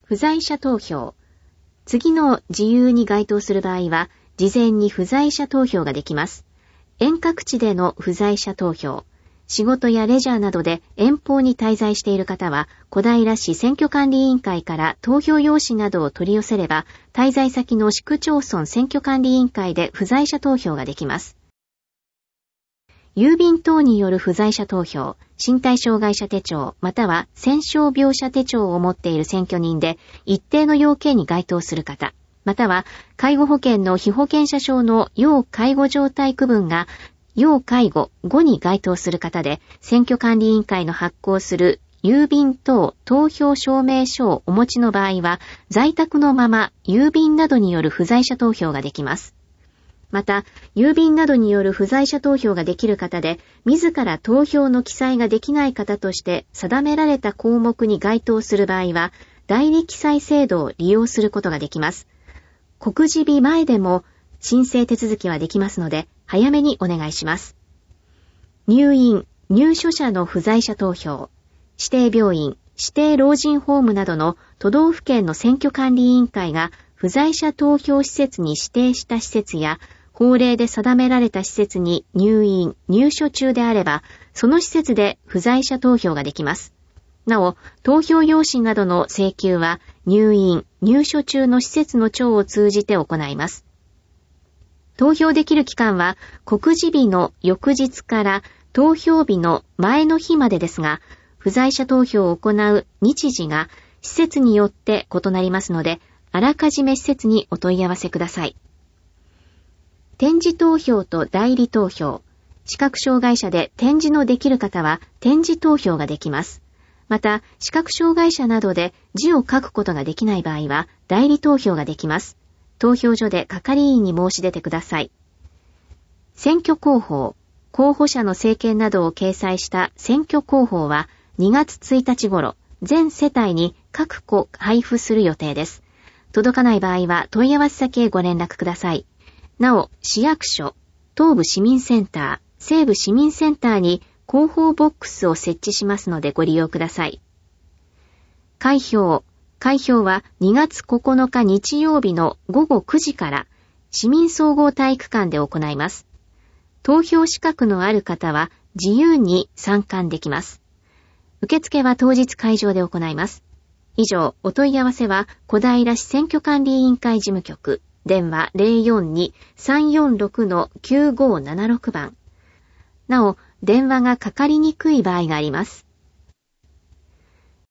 不在者投票。次の自由に該当する場合は、事前に不在者投票ができます。遠隔地での不在者投票。仕事やレジャーなどで遠方に滞在している方は、小平市選挙管理委員会から投票用紙などを取り寄せれば、滞在先の市区町村選挙管理委員会で不在者投票ができます。郵便等による不在者投票、身体障害者手帳、または戦傷病者手帳を持っている選挙人で、一定の要件に該当する方、または介護保険の被保険者証の要介護状態区分が要介護5に該当する方で、選挙管理委員会の発行する郵便等投票証明書をお持ちの場合は、在宅のまま郵便などによる不在者投票ができます。また、郵便などによる不在者投票ができる方で、自ら投票の記載ができない方として定められた項目に該当する場合は、代理記載制度を利用することができます。告示日前でも申請手続きはできますので、早めにお願いします。入院・入所者の不在者投票、指定病院、指定老人ホームなどの都道府県の選挙管理委員会が不在者投票施設に指定した施設や、法令で定められた施設に入院・入所中であれば、その施設で不在者投票ができます。なお、投票用紙などの請求は入院・入所中の施設の長を通じて行います。投票できる期間は告示日の翌日から投票日の前の日までですが、不在者投票を行う日時が施設によって異なりますので、あらかじめ施設にお問い合わせください。点字投票と代理投票。視覚障害者で点字のできる方は点字投票ができます。また、視覚障害者などで字を書くことができない場合は代理投票ができます。投票所で係員に申し出てください。選挙公報。候補者の政見などを掲載した選挙公報は2月1日頃、全世帯に各個配布する予定です。届かない場合は問い合わせ先へご連絡ください。なお、市役所、東部市民センター、西部市民センターに広報ボックスを設置しますのでご利用ください。開票は2月9日日曜日の午後9時から市民総合体育館で行います。投票資格のある方は自由に参観できます。受付は当日会場で行います。以上、お問い合わせは小平市選挙管理委員会事務局、電話 042-346-9576 番。なお、電話がかかりにくい場合があります。